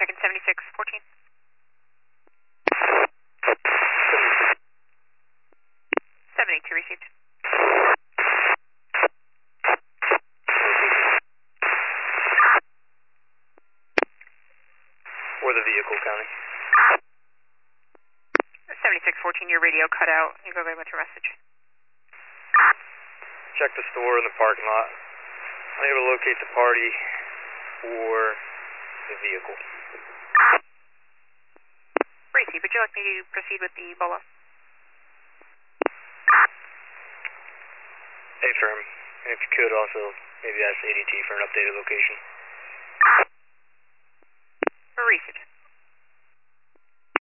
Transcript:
checking 7614. 782 received. Or the vehicle counting. 7614, your radio cut out. You go ahead with your message. Check the store and the parking lot. Unable to locate the party or the vehicle. Receive. Would you like me to proceed with the BOLO? Affirm. And if you could also maybe ask ADT for an updated location.